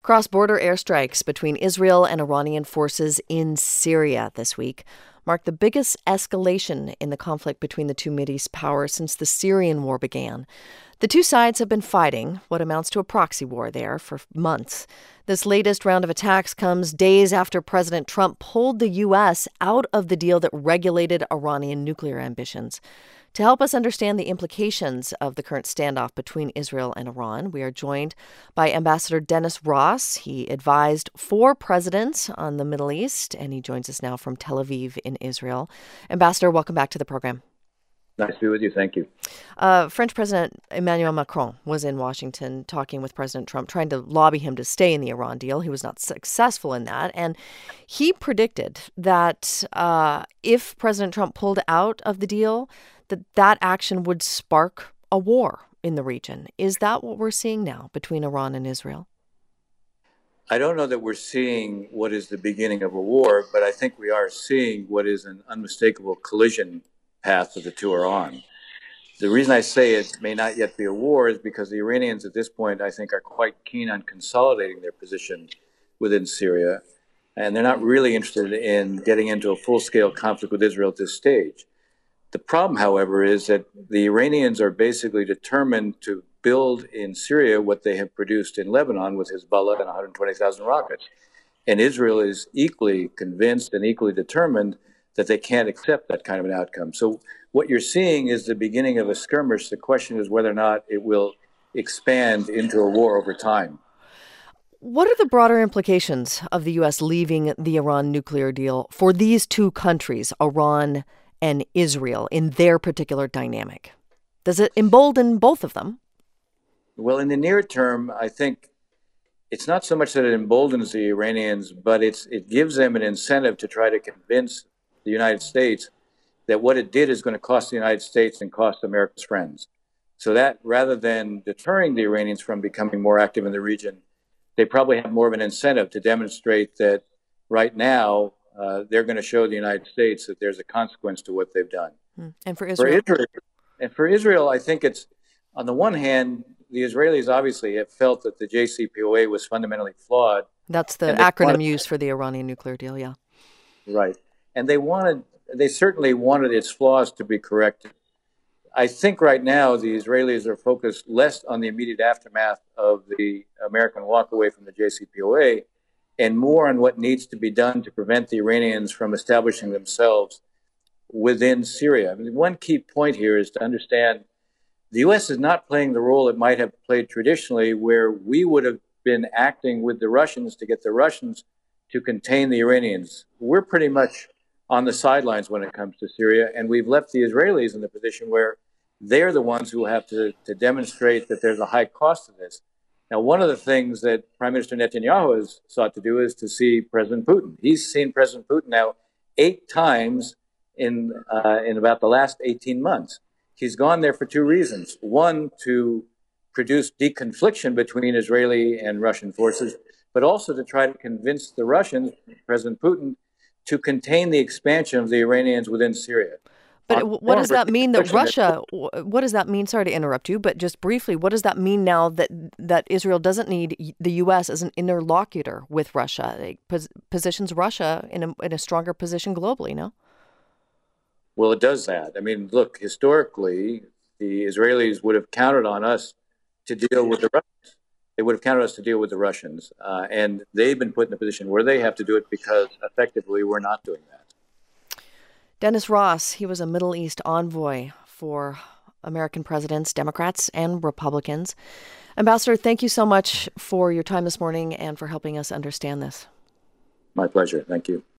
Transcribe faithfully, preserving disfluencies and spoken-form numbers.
Cross-border airstrikes between Israel and Iranian forces in Syria this week marked the biggest escalation in the conflict between the two Mideast powers since the Syrian war began. The two sides have been fighting what amounts to a proxy war there for months. This latest round of attacks comes days after President Trump pulled the U S out of the deal that regulated Iranian nuclear ambitions. To help us understand the implications of the current standoff between Israel and Iran, we are joined by Ambassador Dennis Ross. He advised four presidents on the Middle East, and he joins us now from Tel Aviv in Israel. Ambassador, welcome back to the program. Nice to be with you. Thank you. Uh, French President Emmanuel Macron was in Washington talking with President Trump, trying to lobby him to stay in the Iran deal. He was not successful in that. And he predicted that uh, if President Trump pulled out of the deal, that that action would spark a war in the region. Is that what we're seeing now between Iran and Israel? I don't know that we're seeing what is the beginning of a war, but I think we are seeing what is an unmistakable collision path that the two are on. The reason I say it may not yet be a war is because the Iranians at this point, I think, are quite keen on consolidating their position within Syria, and they're not really interested in getting into a full-scale conflict with Israel at this stage. The problem, however, is that the Iranians are basically determined to build in Syria what they have produced in Lebanon with Hezbollah and one hundred twenty thousand rockets. And Israel is equally convinced and equally determined that they can't accept that kind of an outcome. So what you're seeing is the beginning of a skirmish. The question is whether or not it will expand into a war over time. What are the broader implications of the U S leaving the Iran nuclear deal for these two countries, Iran and Israel, in their particular dynamic? Does it embolden both of them? Well, in the near term, I think it's not so much that it emboldens the Iranians, but it's it gives them an incentive to try to convince the United States that what it did is going to cost the United States and cost America's friends. So that rather than deterring the Iranians from becoming more active in the region, they probably have more of an incentive to demonstrate that right now uh, they're going to show the United States that there's a consequence to what they've done. And for Israel? For Israel, and for Israel, I think it's, on the one hand, the Israelis obviously have felt that the J C P O A was fundamentally flawed. That's the acronym wanted, used for the Iranian nuclear deal, yeah. Right. And they wanted, they certainly wanted its flaws to be corrected. I think right now the Israelis are focused less on the immediate aftermath of the American walkaway from the J C P O A and more on what needs to be done to prevent the Iranians from establishing themselves within Syria. I mean, one key point here is to understand the U S is not playing the role it might have played traditionally, where we would have been acting with the Russians to get the Russians to contain the Iranians. We're pretty much on the sidelines when it comes to Syria, and we've left the Israelis in the position where they're the ones who have to, to demonstrate that there's a high cost to this. Now, one of the things that Prime Minister Netanyahu has sought to do is to see President Putin. He's seen President Putin now eight times in uh, in about the last eighteen months. He's gone there for two reasons. One, to produce deconfliction between Israeli and Russian forces, but also to try to convince the Russians, President Putin, to contain the expansion of the Iranians within Syria. But what does that mean that Russia, what does that mean, sorry to interrupt you, but just briefly, what does that mean now that that Israel doesn't need the U S as an interlocutor with Russia? It pos- positions Russia in a, in a stronger position globally, no? Well, it does that. I mean, look, historically, the Israelis would have counted on us to deal with the Russians. They would have counted us to deal with the Russians. Uh, and they've been put in a position where they have to do it because effectively we're not doing that. Dennis Ross, he was a Middle East envoy for American presidents, Democrats and Republicans. Ambassador, thank you so much for your time this morning and for helping us understand this. My pleasure. Thank you.